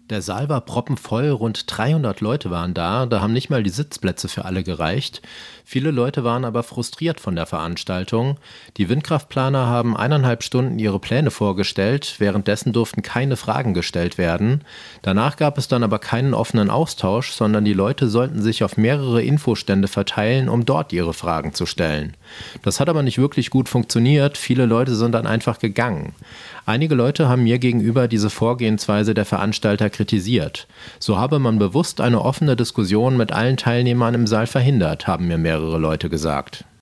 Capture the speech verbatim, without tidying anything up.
Der Saal war proppenvoll, rund dreihundert Leute waren da, da haben nicht mal die Sitzplätze für alle gereicht. Viele Leute waren aber frustriert von der Veranstaltung. Die Windkraftplaner haben eineinhalb Stunden ihre Pläne vorgestellt, währenddessen durften keine Fragen gestellt werden. Danach gab es dann aber keinen offenen Austausch, sondern die Leute sollten sich auf mehrere Infostände verteilen, um dort ihre Fragen zu stellen. Das hat aber nicht wirklich gut funktioniert, viele Leute sind dann einfach gegangen. Einige Leute haben mir gegenüber diese Vorgehensweise der Veranstalter kritisiert. So habe man bewusst eine offene Diskussion mit allen Teilnehmern im Saal verhindert, haben mir mehrere Leute gesagt.